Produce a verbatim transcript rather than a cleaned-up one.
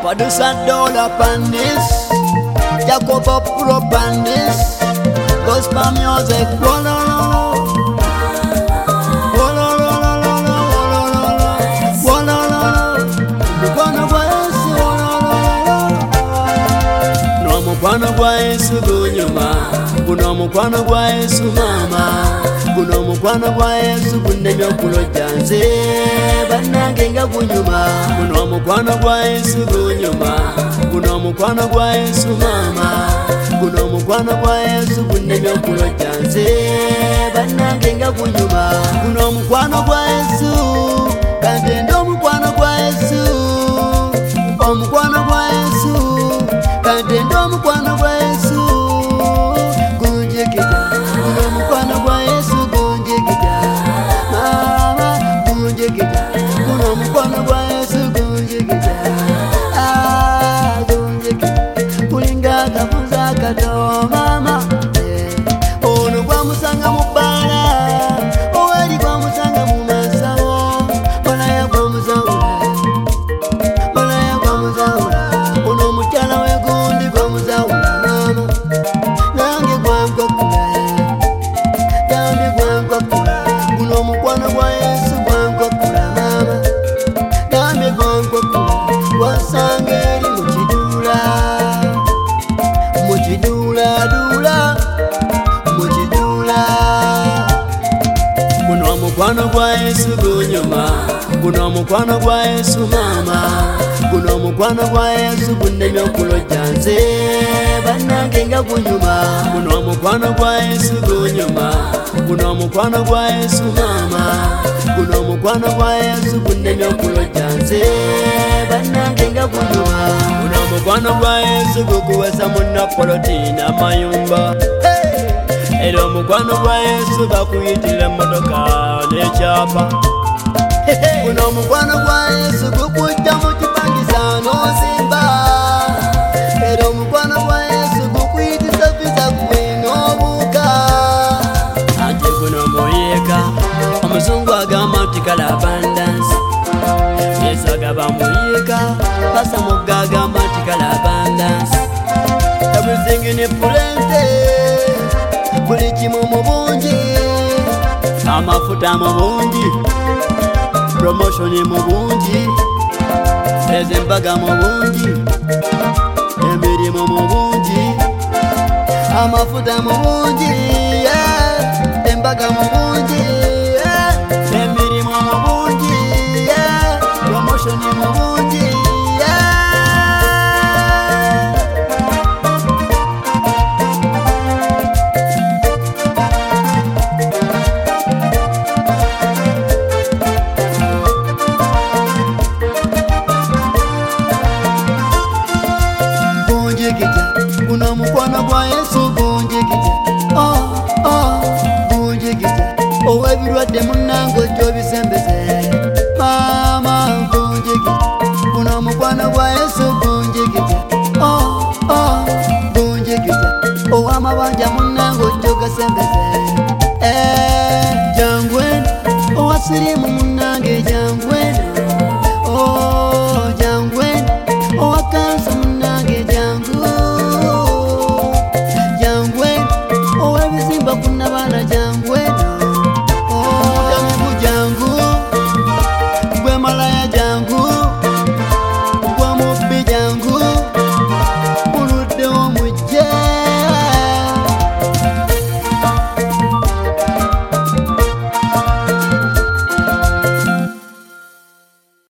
Producer Dollar Pandis, Jacobo Pro Pandis, Gospel music, wololo, wololo, wololo, wololo, mukwano gwa Yesu, wololo. No mukwano gwa Yesu gunyuma, guno mukwano gwa Yesu mama, guno mukwano gwa Yesu gunemye okulojja nze bannange nga gunyuma, guno mukwano gwa Yesu gunyuma, guno mukwano gwa Yesu mama, guno mukwano gwa Yesu gunemye okulojja nze bannange nga gunyuma, guno mukwano gwa Yesu kante ndo omukwano gwa Yesu, omukwano gwa Yesu kante ndo omukwano gwa Yesu gunjigita, guno mukwano gwa Yesu gunjigita mama gunjigita, guno mukwano gwa Yesu gunjigita ah gunjigita kulinga kabuza kato mama eh. Ono gwa musanga mu bbala oweri gwa musanga mu masawo malaya gwa muzawula malaya gwa muzawula ono omukyala we gundi gwa muzawula mama nange gwankokula yange gwankokula guno omukwano gwa Yesu gwankokula mama yange gwankokula wasanga eri mu kidula mu kidula dula mu kidula guno omukwano gwa Yesu gunyuma, guno omukwano gwa Yesu mama, guno omukwano gwa Yesu gunemye okulojja nze bannange nga gunyuma, guno omukwano gwa Yesu gunyuma, guno omukwano gwa Yesu mama, guno omukwano gwa Yesu gunemye okulojja nze bannange nga gunyuma, guno omukwano gwa Yesu gukuwesa munnapolotina mayumba era omukwano gwa Yesu bakuyitira emmotoka n'ekyapa, guno omukwano gwa Yesu gukujja mu kipangisa n'osimba, era omukwano gwa Yesu gukuyitisa visa gwe n'obuuka, ate guno muyeeka omuzungu agamba nti kala abundance, Yesu agamba muyeeka pasa mugga agamba nti kala abundance, everything in plenty buli kimu mu bungi, amafuta mu bungi, promotion mu bungi, ez'embaga mu bungi, emirimu mu bungi, amafuta mu bungi, yeah. Embaga mu bungi, yeah. Emirimu mu bungi, yeah. Promotion mu bungi, yeah. Guno mukwano gwa Yesu gunjigija, oh oh gunjigija, ow'ebirwadde munnange ojja obisembeze mama gunjigija, guno mukwano gwa Yesu gunjigija, oh oh gunjigija, ow'amabanja munnange ojja ogasembeze eh jangwe ow'asirimu munnange